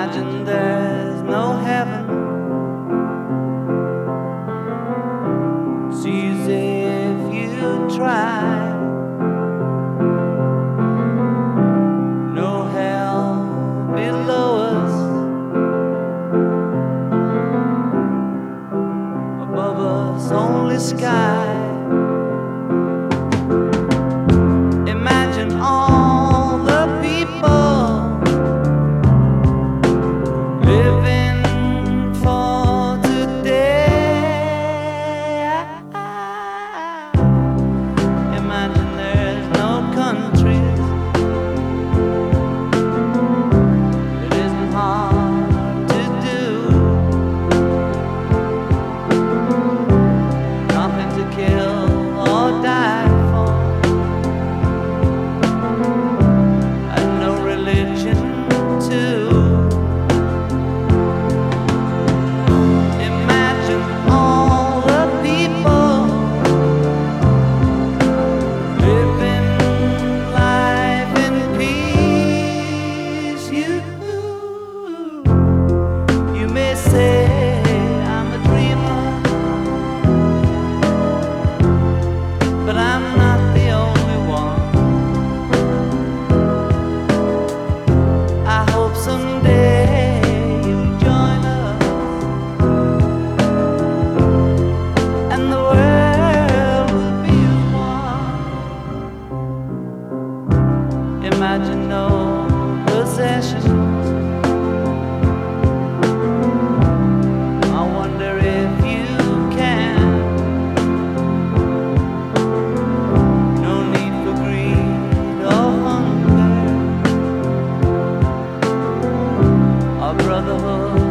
Imagine there's no heaven. It's easy if you try. No hell below us, above us only sky. Imagine all the people living for today. Imagine there's no countries. It isn't hard to do. Nothing to kill or die for, and no religion too. Imagine all the people living life in peace. You may say I'm a dreamer, but I'm not the only one. I hope someday you'll join us, and the world will be as one. Imagine no possessions. I wonder if you can. No need for greed or hunger. Our brotherhood